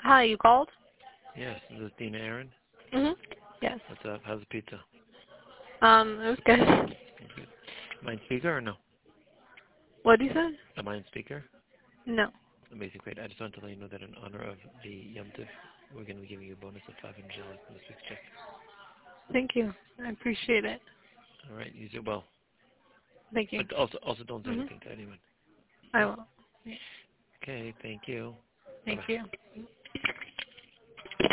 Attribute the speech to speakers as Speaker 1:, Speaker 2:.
Speaker 1: Hi, you called?
Speaker 2: Yes, this is Dina Aaron.
Speaker 1: Mhm. Yes.
Speaker 2: What's up? How's the pizza?
Speaker 1: It was good.
Speaker 2: Good. Am I in speaker or no?
Speaker 1: What did you say?
Speaker 2: Am I in speaker?
Speaker 1: No.
Speaker 2: Amazing, great. I just wanted to let you know that in honor of the Yom Tov, we're going to be giving you a bonus of $500 in this week's check.
Speaker 1: Thank you. I appreciate it.
Speaker 2: All right, use it well.
Speaker 1: Thank you.
Speaker 2: But also don't say
Speaker 1: Mhm.
Speaker 2: anything to anyone.
Speaker 1: I will.
Speaker 2: Okay, thank you.
Speaker 1: Thank
Speaker 2: Bye-bye.
Speaker 1: you.